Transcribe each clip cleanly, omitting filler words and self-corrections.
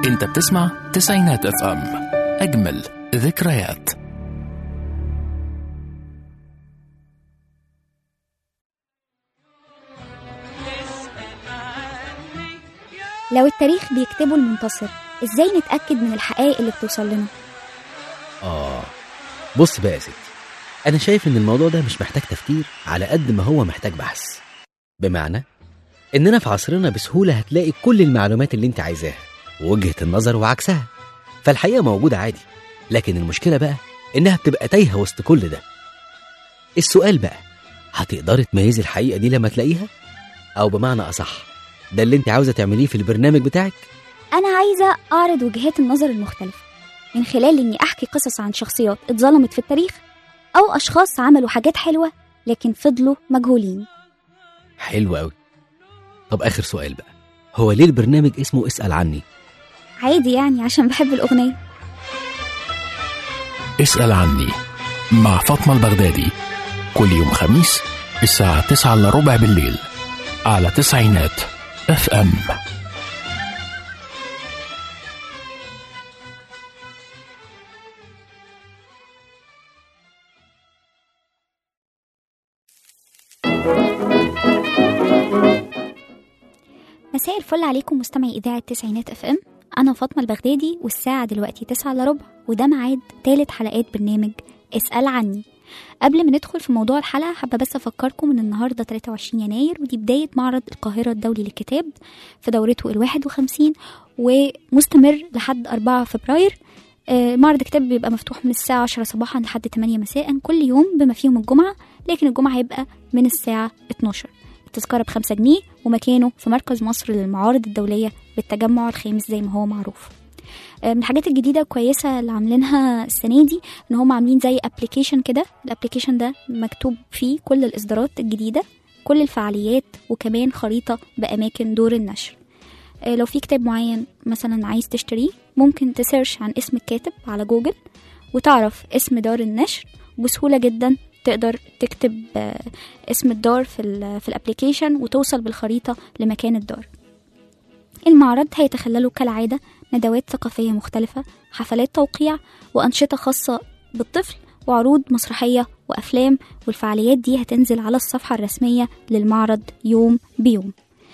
انت بتسمع تسعينات اف ام، اجمل ذكريات. لو التاريخ بيكتبه المنتصر، ازاي نتأكد من الحقائق اللي بتوصل لنا؟ بص بقى يا ستي، أنا شايف إن الموضوع ده مش محتاج تفكير على قد ما هو محتاج بحث. بمعنى إننا في عصرنا بسهولة هتلاقي كل المعلومات اللي أنت عايزاها ووجهة النظر وعكسها، فالحقيقة موجودة عادي. لكن المشكلة بقى إنها بتبقى تايهة وسط كل ده. السؤال بقى، هتقدري تميزي الحقيقة دي لما تلاقيها؟ أو بمعنى أصح، ده اللي أنت عاوزة تعمليه في البرنامج بتاعك؟ أنا عايزة أعرض وجهات النظر المختلفة من خلال إني أحكي قصص عن شخصيات اتظلمت في التاريخ، أو أشخاص عملوا حاجات حلوة لكن فضلوا مجهولين. حلو أوي. طب آخر سؤال بقى، هو ليه البرنامج اسمه اسأل عني؟ عادي يعني، عشان بحب الأغنية. اسأل عني مع فاطمة البغدادي، كل يوم خميس الساعة 9:15 بالليل على تسعينات اف ام. مساء الفل عليكم مستمعي إذاعة تسعينات اف ام. أنا فاطمة البغدادي، والساعة دلوقتي 9:15، وده ميعاد 3 حلقات برنامج اسأل عني. قبل ما ندخل في موضوع الحلقة، حابة بس أفكركم إن النهاردة 23 يناير، ودي بداية معرض القاهرة الدولي للكتاب في دورته 51، ومستمر لحد 4 فبراير. معرض الكتاب بيبقى مفتوح من الساعة 10 صباحا لحد 8 مساء كل يوم بما فيهم الجمعة، لكن الجمعة هيبقى من الساعة 12. التذكرة ب5 جنيه، ومكانه في مركز مصر للمعارض الدولية بالتجمع الخامس زي ما هو معروف. من الحاجات الجديدة كويسة اللي عاملينها السنة دي ان هم عاملين زي ابليكيشن كده. الابليكيشن ده مكتوب فيه كل الإصدارات الجديدة، كل الفعاليات، وكمان خريطة بأماكن دور النشر. لو في كتاب معين مثلا عايز تشتريه، ممكن تسيرش عن اسم الكاتب على جوجل وتعرف اسم دار النشر بسهولة جدا. تقدر تكتب اسم الدار في الابليكيشن وتوصل بالخريطة لمكان الدار. المعرض هيتخلله كالعادة ندوات ثقافية مختلفة، حفلات توقيع، وأنشطة خاصة بالطفل، وعروض مسرحية وأفلام. والفعاليات دي هتنزل على الصفحة الرسمية للمعرض يوم بيوم.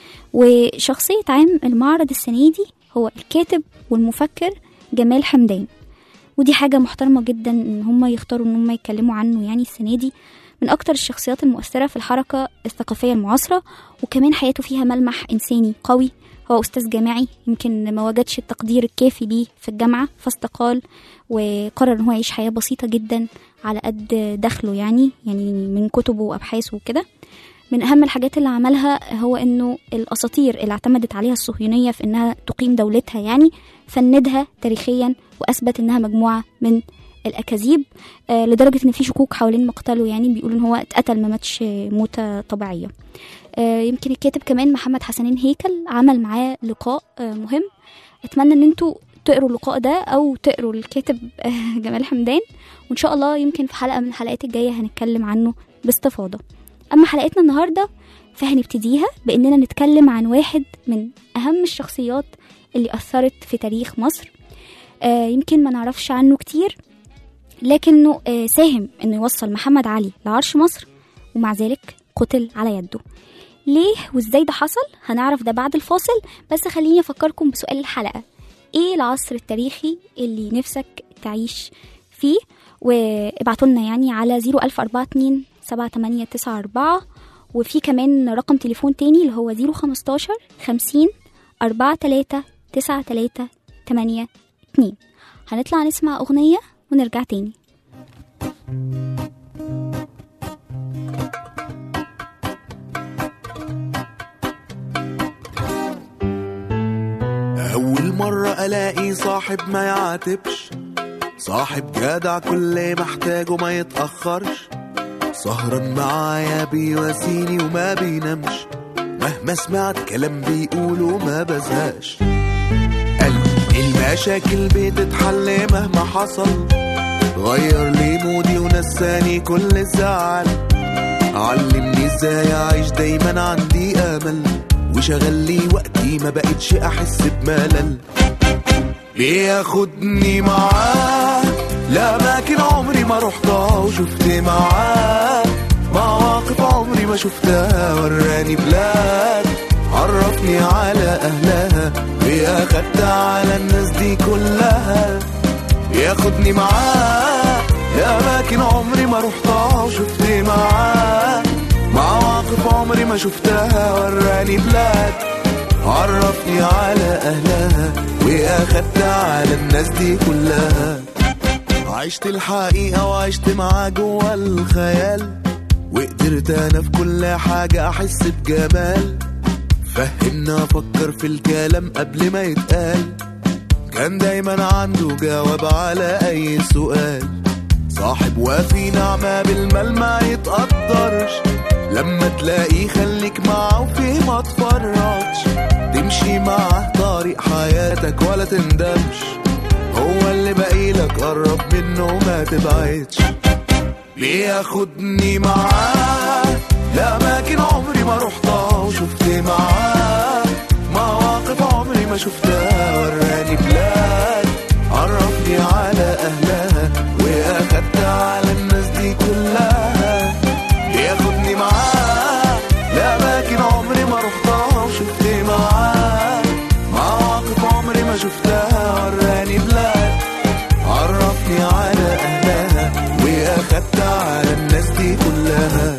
وشخصية عام المعرض السنة دي هو الكاتب والمفكر جمال حمدان، ودي حاجة محترمة جدا ان هم يختاروا ان هم يتكلموا عنه. يعني السنة دي من اكتر الشخصيات المؤثرة في الحركة الثقافية المعاصرة، وكمان حياته فيها ملمح انساني قوي. هو استاذ جامعي، يمكن ما وجدش التقدير الكافي ليه في الجامعة فاستقال، وقرر ان هو يعيش حياة بسيطة جدا على قد دخله، يعني من كتبه وابحاثه وكده. من أهم الحاجات اللي عملها هو أنه الأساطير اللي اعتمدت عليها الصهيونية في أنها تقيم دولتها، يعني فندها تاريخيا، وأثبت أنها مجموعة من الأكاذيب، لدرجة أن في شكوك حوالين مقتله. يعني بيقولوا أن هو اتقتل، ما ماتش موتة طبيعية. يمكن الكاتب كمان محمد حسنين هيكل عمل معاه لقاء مهم. أتمنى أن انتوا تقروا اللقاء ده أو تقروا الكاتب جمال حمدان، وإن شاء الله يمكن في حلقة من الحلقات الجاية هنتكلم عنه باستفاضة. أما حلقتنا النهاردة فهنبتديها بأننا نتكلم عن واحد من أهم الشخصيات اللي أثرت في تاريخ مصر. يمكن ما نعرفش عنه كتير، لكنه ساهم أنه يوصل محمد علي لعرش مصر، ومع ذلك قتل على يده. ليه وإزاي ده حصل؟ هنعرف ده بعد الفاصل، بس خليني أفكركم بسؤال الحلقة: إيه العصر التاريخي اللي نفسك تعيش فيه؟ وابعتولنا يعني على 014278994، وفي كمان رقم تليفون تاني اللي هو 015 50 43 93 82. هنطلع نسمع أغنية ونرجع تاني. أول مرة ألاقي صاحب ما يعاتبش، صاحب جدع كل محتاجه ما يتأخرش، سهران معايا بيواسيني وما بينامش، مهما سمعت كلام بيقوله ما بزهقش. قلبي المشاكل بتتحل مهما حصل، غير لي مودي ونساني كل الزعل، علمني ازاي اعيش دايما عندي امل، وشغل لي وقتي ما بقتش احس بملل. بياخدني معاه لأماكن عمري ما رحتها وشفت معاه مواقف عمري ما شفتها. وراني بلاد عرفني على أهلها وأخدت على الناس دي كلها. ياخدني معاه لأماكن عمري ما رحتها وشفت معاه مواقف عمري ما شفتها. وراني بلاد عرفني على أهلها وأخدت على الناس دي كلها. عشت الحقيقة وعشت معاه جوا الخيال وقدرت أنا في كل حاجة أحس بجمال. فهمنا أفكر في الكلام قبل ما يتقال. كان دايما عنده جواب على أي سؤال. صاحب وفي نعمة بالمال ما يتقدرش. لما تلاقيه خليك معه وفيه ما تفرطش. تمشي معه طريق حياتك ولا تندمش. هو اللي باقيلك قرب منه ما تبعدش. بياخدني معاه لأماكن عمري ما رحتها وشفت معاه مواقف عمري ما شفتها. وراني بلاد عرفني على أهلها وأخدت على الناس دي كلها. بياخدني معاه لأماكن عمري ما رحتها وشفت معاه مواقف عمري ما شفتها. وراني بلاد عرفني على أهلها وأخدت على الناس دي كلها.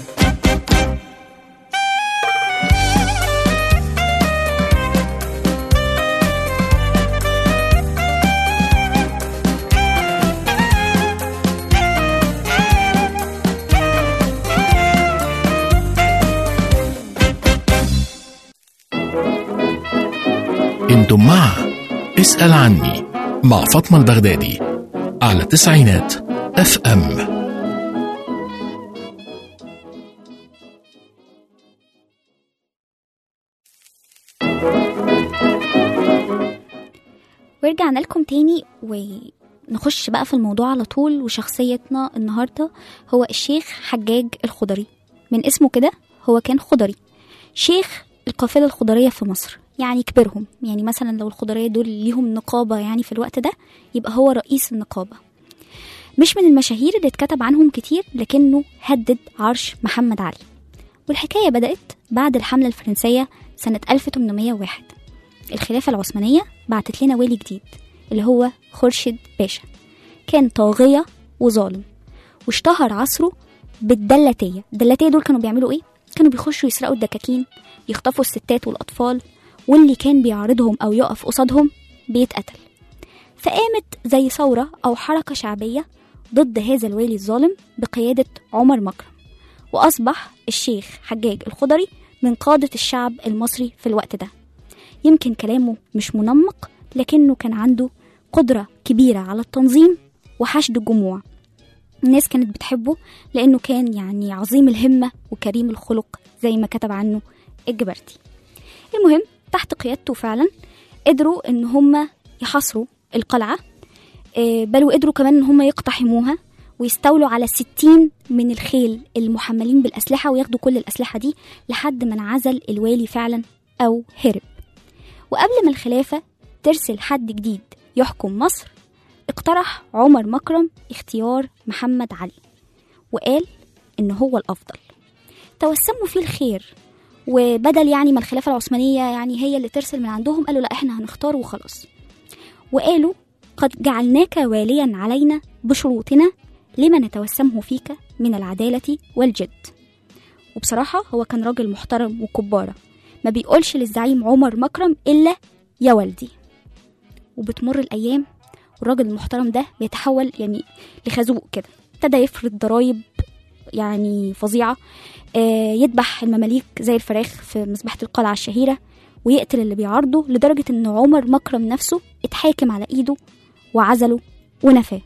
انتم مع اسأل عني مع فاطمة البغدادي على تسعينات FM. ورجعنا لكم تاني ونخش بقى في الموضوع على طول. وشخصيتنا النهاردة هو الشيخ حجاج الخضري. من اسمه كده هو كان خضري، شيخ القافلة الخضرية في مصر، يعني كبرهم. يعني مثلا لو الخضرية دول ليهم نقابة يعني في الوقت ده يبقى هو رئيس النقابة. مش من المشاهير اللي اتكتب عنهم كتير، لكنه هدد عرش محمد علي. والحكاية بدأت بعد الحملة الفرنسية سنة 1801. الخلافة العثمانية بعتت لنا والي جديد اللي هو خورشيد باشا. كان طاغية وظالم، واشتهر عصره بالدلاتية. الدلاتية دول كانوا بيعملوا ايه؟ كانوا بيخشوا يسرقوا الدكاكين، يخطفوا الستات والأطفال، واللي كان بيعارضهم أو يقف قصادهم بيتقتل. فقامت زي ثورة أو حركة شعبية ضد هذا الوالي الظالم بقيادة عمر مكرم. وأصبح الشيخ حجاج الخضري من قادة الشعب المصري في الوقت ده. يمكن كلامه مش منمق، لكنه كان عنده قدرة كبيرة على التنظيم وحشد الجموع. الناس كانت بتحبه لأنه كان يعني عظيم الهمة وكريم الخلق زي ما كتب عنه الجبرتي. المهم تحت قيادته فعلا قدروا ان هم يحاصروا القلعة، بل وقدروا كمان ان هم يقتحموها ويستولوا على 60 من الخيل المحملين بالأسلحة وياخدوا كل الأسلحة دي لحد ما انعزل الوالي فعلا أو هرب. وقبل ما الخلافة ترسل حد جديد يحكم مصر، اقترح عمر مكرم اختيار محمد علي وقال إن هو الأفضل. توسموا فيه الخير، وبدل يعني ما الخلافة العثمانية يعني هي اللي ترسل من عندهم، قالوا لا احنا هنختار وخلاص. وقالوا قد جعلناك واليا علينا بشروطنا لما نتوسمه فيك من العدالة والجد. وبصراحة هو كان راجل محترم وكبارة، ما بيقولش للزعيم عمر مكرم إلا يا والدي. وبتمر الأيام والراجل المحترم ده بيتحول يعني لخازوق كده، ابتدى يفرض ضرايب يعني فظيعة، يذبح المماليك زي الفراخ في مذبحة القلعة الشهيرة، ويقتل اللي بيعارضه، لدرجة ان عمر مكرم نفسه اتحاكم على ايده وعزله ونفاه.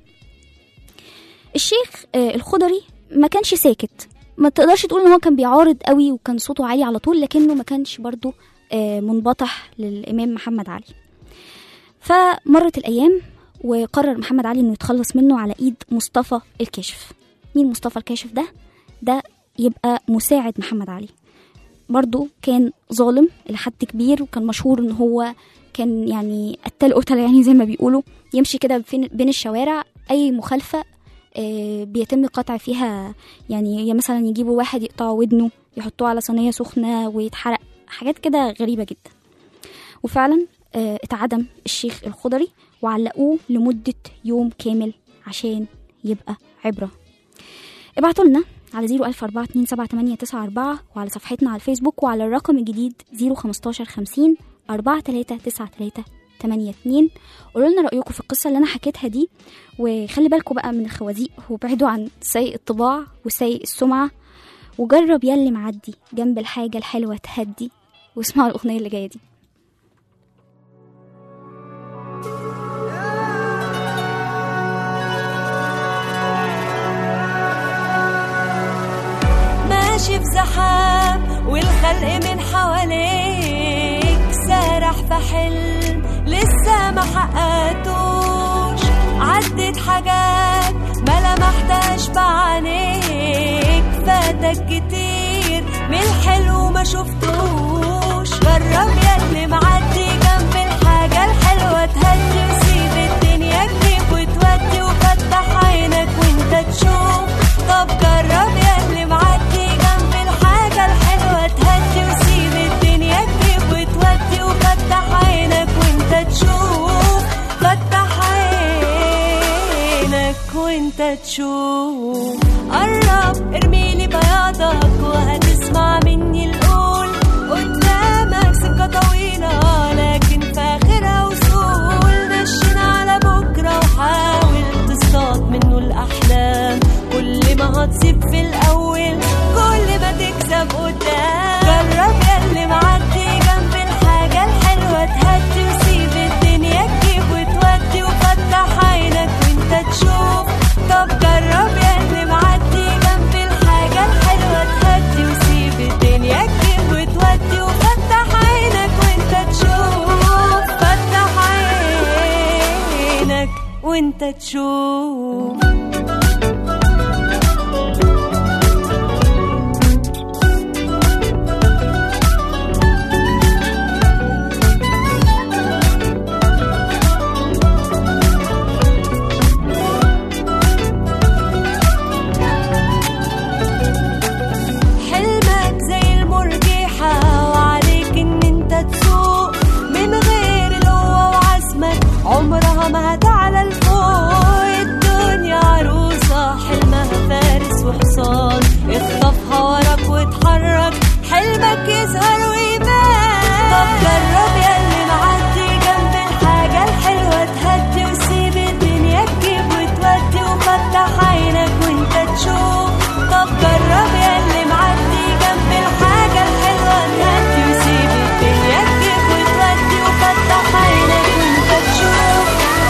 الشيخ الخضري ما كانش ساكت، ما تقدرش تقول ان هو كان بيعارض قوي وكان صوته عالي على طول، لكنه ما كانش برضو منبطح للإمام محمد علي. فمرت الأيام وقرر محمد علي انه يتخلص منه على ايد مصطفى الكاشف. مين مصطفى الكاشف ده؟ ده يبقى مساعد محمد علي. برضو كان ظالم لحد كبير، وكان مشهور ان هو كان يعني قتال قتل، يعني زي ما بيقولوا، يمشي كده بين الشوارع، اي مخالفة بيتم قطع فيها، يعني مثلا يجيبوا واحد يقطعوا ودنه، يحطوه على صينية سخنة ويتحرق، حاجات كده غريبة جدا. وفعلا اتعدم الشيخ الخضري وعلقوه لمدة يوم كامل عشان يبقى عبرة. ابعتوا لنا على 014278994 وعلى صفحتنا على الفيسبوك وعلى الرقم الجديد 015 50 439382. قولوا لنا رأيكم في القصة اللي أنا حكيتها دي، وخلي بالكم بقى من الخوازيق، وابعدوا عن سيء الطباع وسيء السمعة، وجرب يلي معدي جنب الحاجة الحلوة تهدي. واسمعوا الأغنية اللي جاية دي. ماشي في زحام والخلق من حواليك، سارح في حلم لسه ما حققتوش، عدت حاجات ما لمحتهاش بعينيك، فاتك كتير من الحلو ما شفتوش. جرب ياللي معدي جنب الحاجة الحلوة تهدي، وسيب الدنيا تجيب وتودي، وفتح عينك وانت تشوف. طب جرب ياللي معدي جنب الحاجة الحلوة تهدي، وسيب الدنيا تجيب وتودي، وفتح عينك وانت تشوف. فتح عينك وانت تشوف. قرب ارميلي بياضك وهتسمع مني القول، قدامك سكة طويلة لكن في آخرها وصول. نشن على بكرة وحاول تصطاد منه الأحلام، كل ما هتصيب في الأول كل ما تكسب قدام. جرب ياللي معدي جنب الحاجة الحلوة تهدي، وسيب الدنيا تجيب وتودي، وفتح عينك وانت تشوف. طب جرب ياللي معدي جنب الحاجة الحلوة تهدي، وسيب الدنيا تجيب وتودي، وفتح عينك وانت تشوف. فتح عينك وانت تشوف. عمرها ما هتعلى لفوق، الدنيا عروسة حلمها فارس وحصان، اخطفها وراك واتحرك حلمك يظهر ويبان. طب جرب ياللي معدي جنب الحاجة الحلوة تهدي، وسيب الدنيا تجيب وتودي، وفتح عينك وانت تشوف. طب جرب ياللي معدي جنب الحاجة الحلوة تهدي، وسيب الدنيا تجيب وتودي، وفتح عينك وانت تشوف.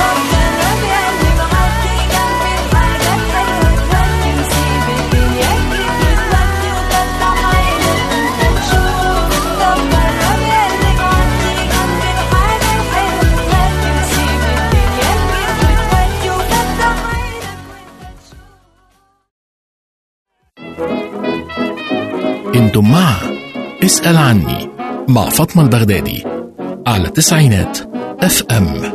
انتم مع اسأل عني مع فاطمة البغدادي على تسعينات اف ام.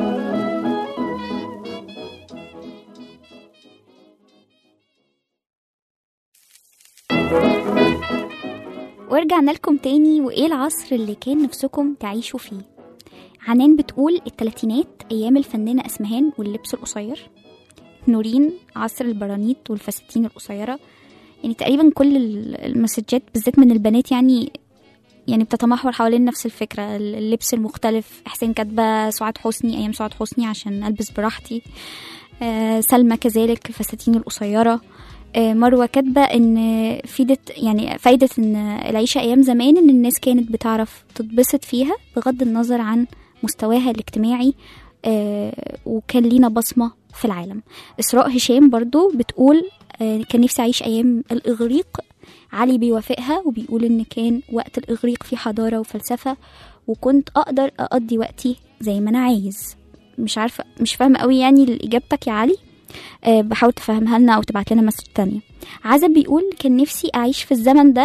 ورجعنا لكم تاني. وإيه العصر اللي كان نفسكم تعيشوا فيه؟ عنان بتقول التلاتينات، أيام الفنانة أسمهان واللبس القصير. نورين عصر البرانيت والفساتين القصيرة. يعني تقريبا كل المسجات بالذات من البنات يعني بتتمحور حوالين نفس الفكرة، اللبس المختلف. إحسان كاتبة سعاد حسني، أيام سعاد حسني عشان ألبس براحتي. سلمى كذلك الفساتين القصيرة. مروة كاتبة ان فايدة ان العيشة ايام زمان ان الناس كانت بتعرف تتبسط فيها بغض النظر عن مستواها الاجتماعي، وكان لينا بصمة في العالم. إسراء هشام برضو بتقول كان نفسي أعيش أيام الإغريق. علي بيوافقها وبيقول إن كان وقت الإغريق في حضارة وفلسفة، وكنت أقدر أقضي وقتي زي ما أنا عايز. مش فاهمة قوي يعني إجابتك يا علي، بحاول تفهمها لنا أو تبعت لنا مسج تانية. عزب بيقول كان نفسي أعيش في الزمن ده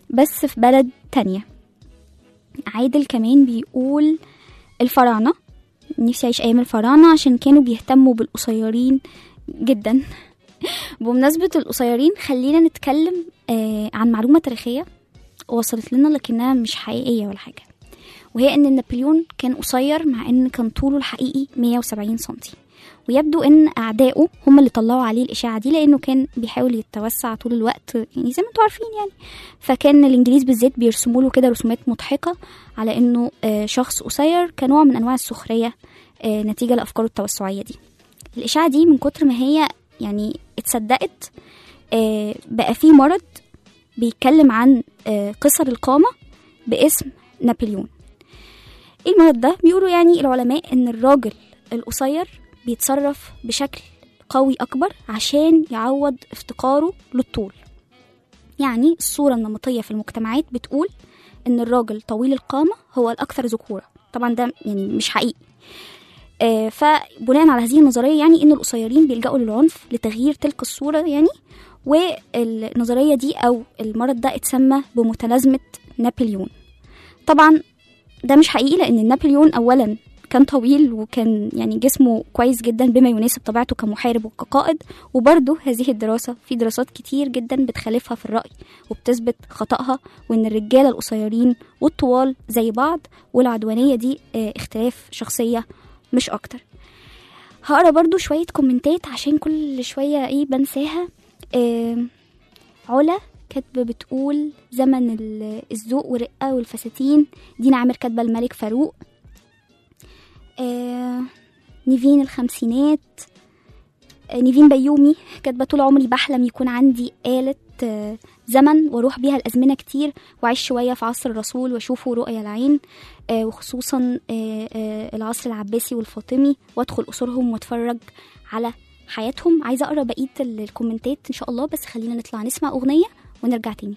بس في بلد تانية. عادل كمان بيقول الفراعنة، نفسي أعيش أيام الفراعنة عشان كانوا بيهتموا بالقصيرين جدا. بمناسبة القصيرين خلينا نتكلم عن معلومة تاريخية وصلت لنا لكنها مش حقيقية ولا حاجة، وهي ان نابليون كان قصير مع ان كان طوله الحقيقي 170 سنتي، ويبدو ان اعدائه هم اللي طلعوا عليه الاشاعة دي لانه كان بيحاول يتوسع طول الوقت، يعني زي ما انتوا عارفين يعني. فكان الانجليز بالذات بيرسموا له كده رسومات مضحكة على انه شخص قصير كنوع من انواع السخرية نتيجة لافكاره التوسعية دي. الاشاعة دي من كتر ما هي يعني اتصدقت بقى في مرض بيتكلم عن قصر القامة باسم نابليون. ايه المرض ده؟ بيقولوا يعني العلماء ان الراجل القصير بيتصرف بشكل قوي اكبر عشان يعوض افتقاره للطول. يعني الصورة النمطية في المجتمعات بتقول ان الراجل طويل القامة هو الاكثر ذكورة. طبعا ده يعني مش حقيقي. فبناء على هذه النظرية يعني ان القصيرين بيلجأوا للعنف لتغيير تلك الصورة يعني. والنظرية دي أو المرض ده اتسمى بمتلازمة نابليون. طبعا ده مش حقيقي لأن نابليون أولا كان طويل وكان يعني جسمه كويس جدا بما يناسب طبيعته كمحارب وكقائد. وبرضه هذه الدراسة في دراسات كتير جدا بتخالفها في الرأي وبتثبت خطأها، وإن الرجالة القصيرين والطوال زي بعض، والعدوانية دي اختلاف شخصية مش أكتر. هقرأ برضه شوية كومنتات عشان كل شوية بنساها. علا كاتبة بتقول زمن الذوق والرقة والفساتين. دينا عامر كاتبة الملك فاروق. نيفين الخمسينات. نيفين بيومي كاتبة طول عمري بحلم يكون عندي آلة زمن واروح بيها الأزمنة كتير وعيش شوية في عصر الرسول واشوفه رؤية العين، وخصوصا العصر العباسي والفاطمي، وادخل قصورهم واتفرج على حياتهم. عايزة أقرأ بقية الكومنتات إن شاء الله، بس خلينا نطلع نسمع أغنية ونرجع تاني.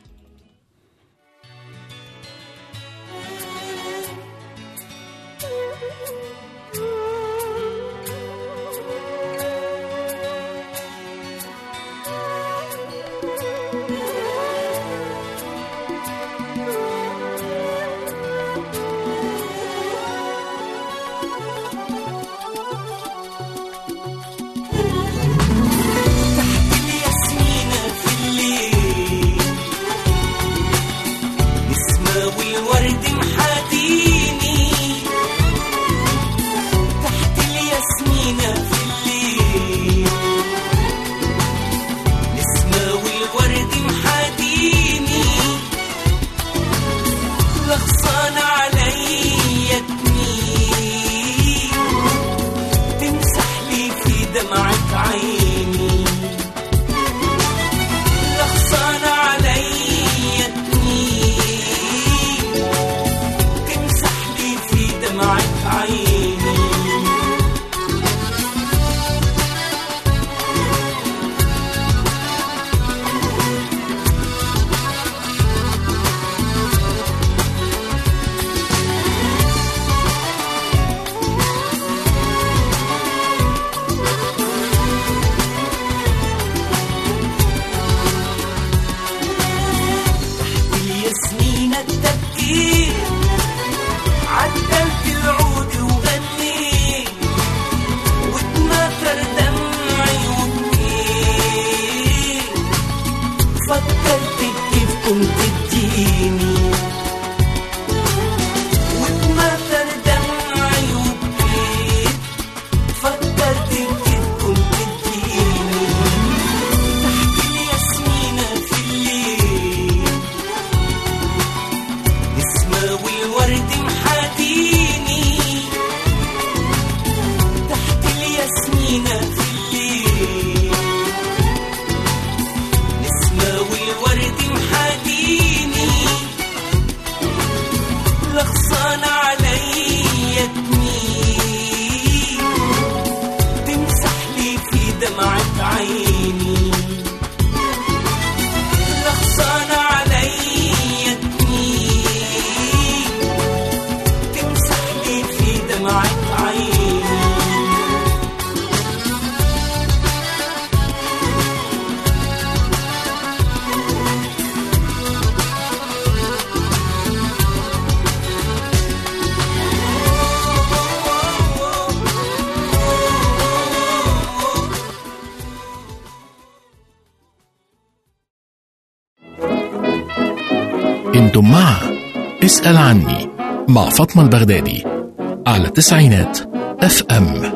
أنتم مع اسأل عني مع فاطمة البغدادي على تسعينات FM.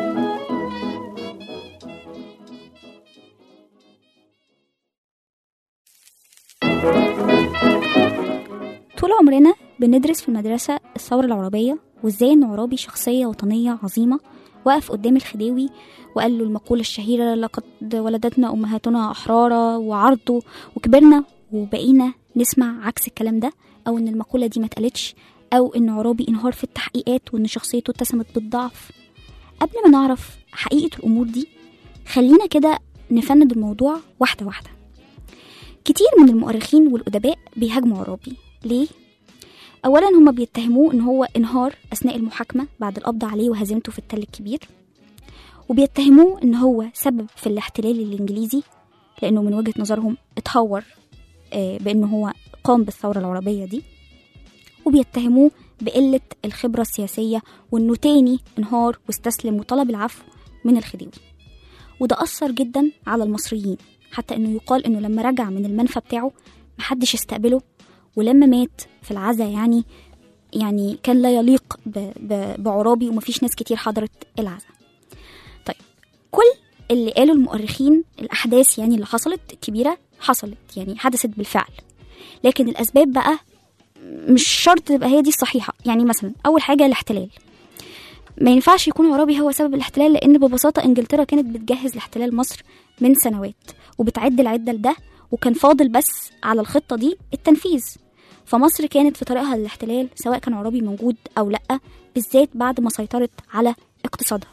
طول عمرنا بندرس في المدرسة الثورة العربية وإزاي إن عرابي شخصية وطنية عظيمة وقف قدام الخديوي وقال له المقولة الشهيرة لقد ولدتنا أمهاتنا أحرارا وعرضوا، وكبرنا وبقينا نسمع عكس الكلام ده، أو إن المقولة دي ما اتقالتش، أو إن عرابي انهار في التحقيقات وإن شخصيته اتسمت بالضعف. قبل ما نعرف حقيقة الأمور دي خلينا كده نفند الموضوع واحدة واحدة. كتير من المؤرخين والأدباء بيهاجموا عرابي. ليه؟ أولا هما بيتهموه إن هو انهار أثناء المحاكمة بعد القبض عليه وهزيمته في التل الكبير، وبيتهموه إن هو سبب في الاحتلال الإنجليزي لأنه من وجهة نظرهم اتهور بأنه هو قام بالثورة العربية دي، وبيتهموه بقلة الخبرة السياسية وإنه تاني انهار واستسلم وطلب العفو من الخديوي. وده أثر جدا على المصريين، حتى إنه يقال إنه لما رجع من المنفى بتاعه محدش استقبله، ولما مات في العزاء يعني كان لا يليق بعرابي ومفيش ناس كتير حضرت العزاء. طيب كل اللي قالوا المؤرخين الأحداث يعني اللي حصلت كبيرة حصلت، يعني حدثت بالفعل، لكن الأسباب بقى مش شرط تبقى هي دي الصحيحة. يعني مثلا أول حاجة الاحتلال، ما ينفعش يكون عرابي هو سبب الاحتلال، لأن ببساطة إنجلترا كانت بتجهز لاحتلال مصر من سنوات وبتعد العدة لده، وكان فاضل بس على الخطة دي التنفيذ. فمصر كانت في طريقها للاحتلال سواء كان عرابي موجود أو لأ، بالذات بعد ما سيطرت على اقتصادها.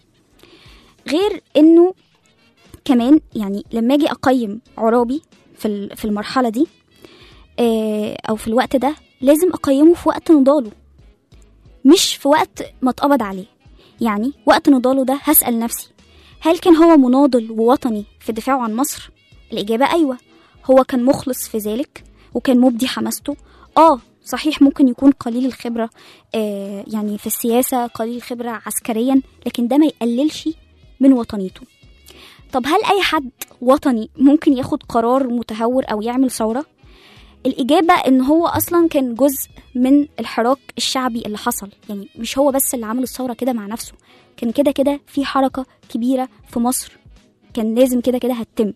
غير إنه كمان يعني لما أجي أقيم عرابي في المرحلة دي أو في الوقت ده، لازم أقيمه في وقت نضاله مش في وقت ما اتقبض عليه. يعني وقت نضاله ده هسأل نفسي، هل كان هو مناضل ووطني في دفاعه عن مصر؟ الإجابة أيوة، هو كان مخلص في ذلك وكان مبدي حماسته. صحيح ممكن يكون قليل الخبرة يعني في السياسة، قليل الخبرة عسكريا، لكن ده ما يقللش من وطنيته. طب هل أي حد وطني ممكن ياخد قرار متهور أو يعمل ثورة؟ الإجابة إن هو أصلا كان جزء من الحراك الشعبي اللي حصل، يعني مش هو بس اللي عمل الثورة كده مع نفسه، كان كده في حركة كبيرة في مصر كان لازم كده هتتم.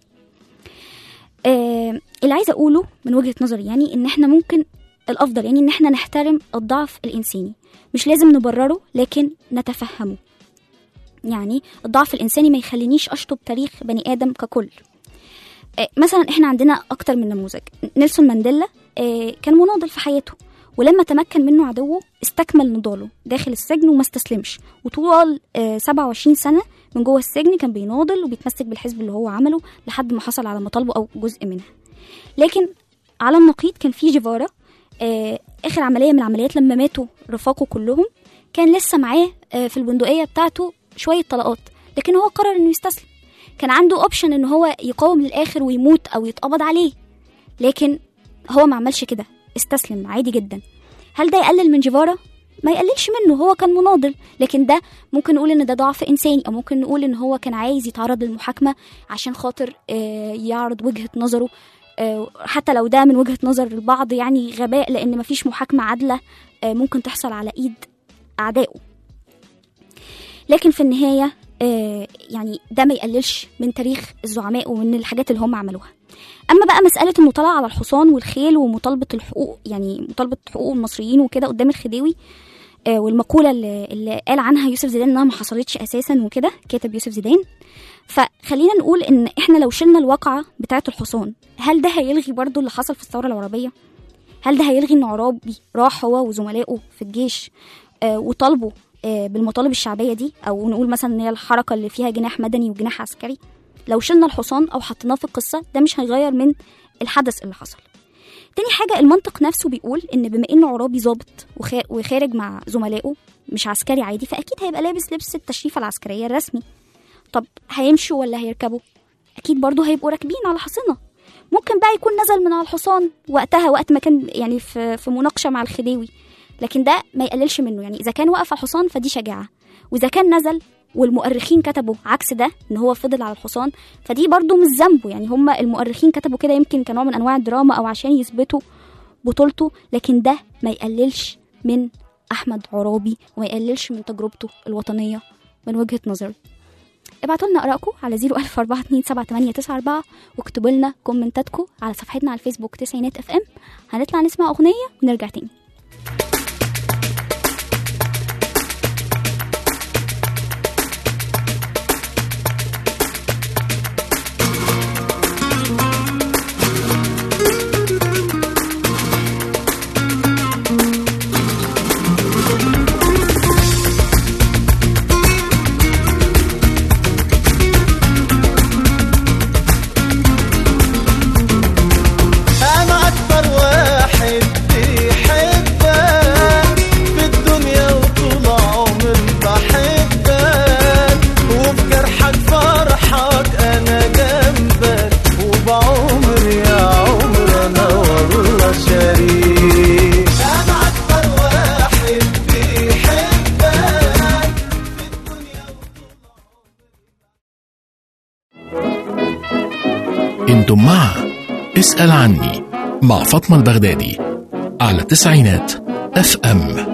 اللي عايزة أقوله من وجهة نظري يعني إن إحنا ممكن الأفضل يعني إن إحنا نحترم الضعف الإنساني، مش لازم نبرره لكن نتفهمه. يعني الضعف الإنساني ما يخلينيش أشطب تاريخ بني آدم ككل. مثلا إحنا عندنا أكتر من نموذج. نيلسون مانديلا كان مناضل في حياته، ولما تمكن منه عدوه استكمل نضاله داخل السجن وما استسلمش، وطوال 27 سنة من جوه السجن كان بيناضل وبيتمسك بالحزب اللي هو عمله لحد ما حصل على مطالبه أو جزء منها. لكن على النقيض كان في جيفارا، آخر عملية من العمليات لما ماتوا رفاقه كلهم كان لسه معاه في البندقية بتاعته شوية طلقات، لكن هو قرر إنه يستسلم. كان عنده أوبشن إنه هو يقاوم للآخر ويموت أو يتقبض عليه، لكن هو ما عملش كده، استسلم عادي جدا. هل ده يقلل من جيفارا؟ ما يقللش منه، هو كان مناضل، لكن ده ممكن نقول إن ده ضعف إنساني، أو ممكن نقول إن هو كان عايز يتعرض للمحاكمة عشان خاطر يعرض وجهة نظره، حتى لو ده من وجهة نظر البعض يعني غباء، لأن مفيش محاكمة عادلة ممكن تحصل على إيد أعدائه. لكن في النهاية يعني ده ما يقللش من تاريخ الزعماء ومن الحاجات اللي هم عملوها. أما بقى مسألة إنه طلع على الحصان والخيل ومطالبة الحقوق، يعني مطالبة حقوق المصريين وكده قدام الخديوي، والمقولة اللي قال عنها يوسف زيدان إنها ما حصلتش أساسا وكده، كاتب يوسف زيدان. فخلينا نقول إن إحنا لو شلنا الواقعة بتاعة الحصان، هل ده هيلغي برضو اللي حصل في الثورة العربية؟ هل ده هيلغي إن عرابي راح هو وزملائه في الجيش وطالبوا بالمطالب الشعبية دي، أو نقول مثلا إن هي الحركة اللي فيها جناح مدني وجناح عسكري؟ لو شلنا الحصان أو حطيناه في القصة ده مش هيغير من الحدث اللي حصل. تاني حاجة، المنطق نفسه بيقول إن بما إنه عرابي ضابط وخارج مع زملائه مش عسكري عادي، فأكيد هيبقى لابس لبس التشريف العسكرية الرسمي. طب هيمشوا ولا هيركبوا؟ أكيد برضو هيبقوا راكبين على حصنة. ممكن بقى يكون نزل من على الحصان وقت ما كان يعني في مناقشة مع الخديوي، لكن ده ما يقللش منه. يعني إذا كان وقف على الحصان فدي شجاعة، وإذا كان نزل والمؤرخين كتبوا عكس ده إن هو فضل على الحصان فدي برضو مش ذنبه. يعني هم المؤرخين كتبوا كده يمكن كنوع من أنواع الدراما أو عشان يثبتوا بطولته، لكن ده ما يقللش من أحمد عرابي وما يقللش من تجربته الوطنية من وجهة نظري. ابعتوا لنا آرائكم على 014278894 واكتبوا لنا كومنتاتكم على صفحتنا على الفيسبوك تسعينات اف ام. هنطلع نسمع أغنية ونرجع تاني. انتم مع اسأل عني مع فاطمة البغدادي على تسعينات اف ام.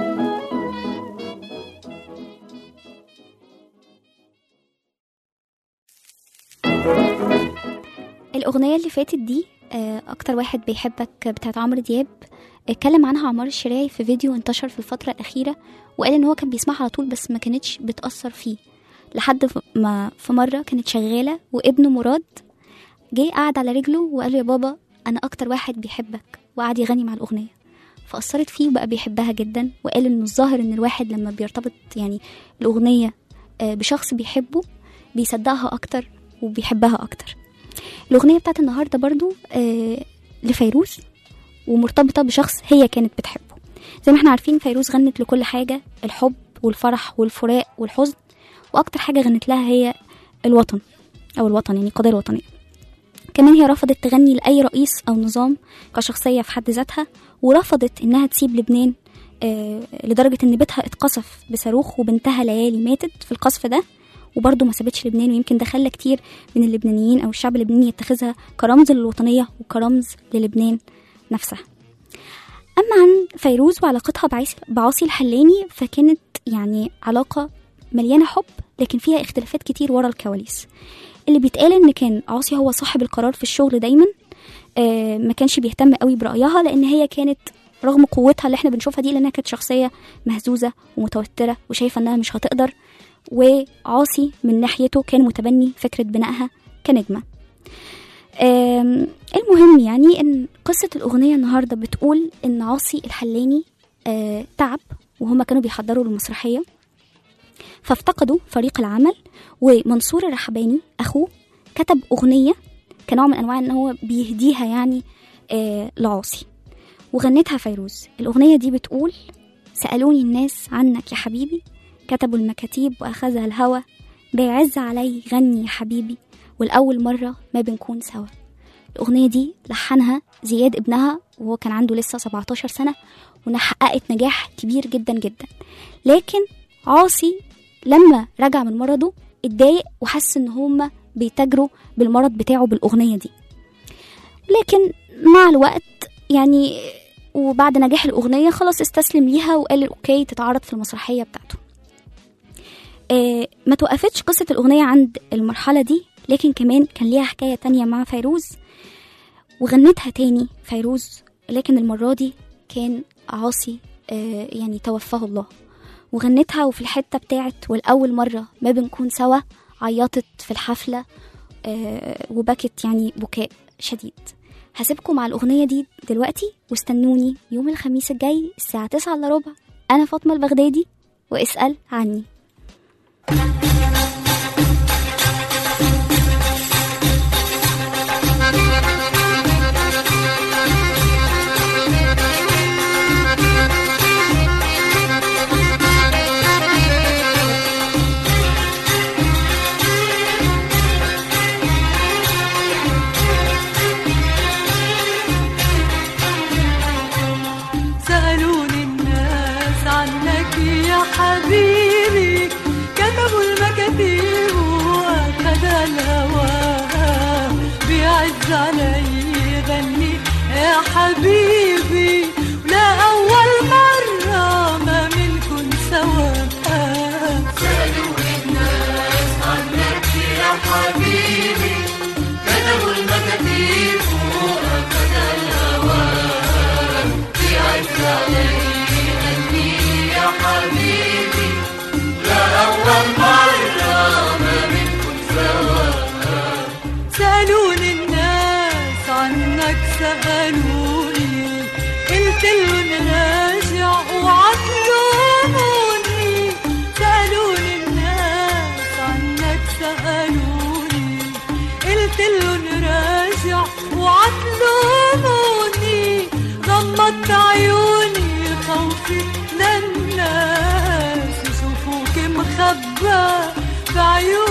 الأغنية اللي فاتت دي أكتر واحد بيحبك بتاعت عمرو دياب، اتكلم عنها عمار الشراي في فيديو انتشر في الفترة الأخيرة، وقال إن هو كان بيسمعها على طول بس ما كانتش بتأثر فيه، لحد ما في مرة كانت شغالة وابنه مراد جاي قعد على رجله وقال له يا بابا أنا أكتر واحد بيحبك، وقعد يغني مع الأغنية فأثرت فيه وبقى بيحبها جدا. وقال إنه الظاهر إن الواحد لما بيرتبط يعني الأغنية بشخص بيحبه بيصدقها أكتر وبيحبها أكتر. الأغنية بتاعت النهاردة برضو لفيروز ومرتبطة بشخص هي كانت بتحبه. زي ما احنا عارفين فيروز غنت لكل حاجة، الحب والفرح والفراق والحزن، وأكتر حاجة غنت لها هي الوطن أو الوطن يعني القضية الوطنية. كمان هي رفضت تغني لأي رئيس أو نظام كشخصية في حد ذاتها، ورفضت إنها تسيب لبنان لدرجة إن بيتها اتقصف بصاروخ وبنتها ليالي ماتت في القصف ده، وبرضه ما سابتش لبنان. ويمكن ده خلى كتير من اللبنانيين أو الشعب اللبناني يتخذها كرمز للوطنية وكرمز للبنان نفسها. أما عن فيروز وعلاقتها بعاصي الحلاني، فكانت يعني علاقة مليانة حب لكن فيها اختلافات كتير ورا الكواليس. اللي بيتقال إن كان عاصي هو صاحب القرار في الشغل دايما، ما كانش بيهتم قوي برأيها، لأن هي كانت رغم قوتها اللي احنا بنشوفها دي لأنها كانت شخصية مهزوزة ومتوترة وشايفة أنها مش هتقدر، وعاصي من ناحيته كان متبني فكرة بنائها كنجمة. المهم يعني ان قصة الأغنية النهاردة بتقول ان عاصي الحلاني تعب وهما كانوا بيحضروا المسرحية فافتقدوا فريق العمل، ومنصور الرحباني أخوه كتب أغنية كنوع من أنواع ان هو بيهديها يعني لعاصي، وغنتها فيروز. الأغنية دي بتقول سألوني الناس عنك يا حبيبي، كتبوا المكاتيب وأخذها الهوى، بيعز علي غني يا حبيبي، والأول مرة ما بنكون سوا. الأغنية دي لحنها زياد ابنها وهو كان عنده لسه 17 سنة، وحققت نجاح كبير جدا جدا. لكن عاصي لما رجع من مرضه اتضايق وحس ان هما بيتاجروا بالمرض بتاعه بالأغنية دي. لكن مع الوقت يعني وبعد نجاح الأغنية خلاص استسلم ليها وقال اوكي تتعرض في المسرحية بتاعته. ما توقفتش قصة الأغنية عند المرحلة دي، لكن كمان كان ليها حكاية تانية مع فيروز وغنتها تاني فيروز، لكن المرة دي كان عاصي يعني توفاه الله، وغنتها وفي الحتة بتاعت والأول مرة ما بنكون سوا عيطت في الحفلة وبكت يعني بكاء شديد. هسيبكم مع الأغنية دي دلوقتي واستنوني يوم الخميس الجاي الساعة 9:15. أنا فاطمة البغدادي واسأل عني. سألوني الناس عنك يا حبيبي، كتبوا المكاتيب وأخذها الهوى، بيعز علي غني يا حبيبي، غطى عيوني خوفي للناس يشوفوك مخبى في عيوني